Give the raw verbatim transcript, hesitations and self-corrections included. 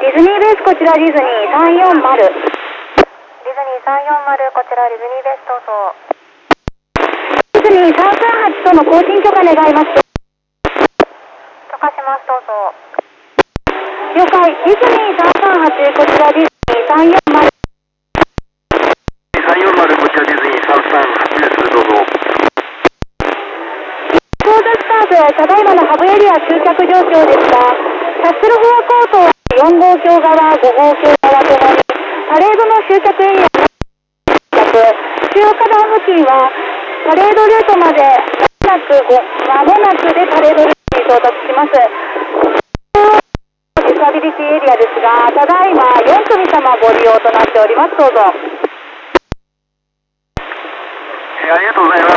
ディズニーベース、こちらディズニーさんよんまる。 ディズニーさんよんまる、こちらディズニーベースどうぞ。 ディズニーさんさんはちとの更新許可願います。 許可します、どうぞ。 了解、ディズニーさんさんはち、こちらディズニーさんよんまる。 さんよんまる、こちらディズニーさんさんはちです、どうぞ。 コーダスターズ、ただいまのハブエリア集客状況ですが、キャッスルフォアコートはよん号橋側、ご号橋側ともに、パレードの集客エリアの集客、中央花壇付近は、パレードルートまで間もなくご、間もなくでパレードルートに到達します。ディサビリティエリアですが、ただいまよん組様ご利用となっております。どうぞ。 えー、ありがとうございます。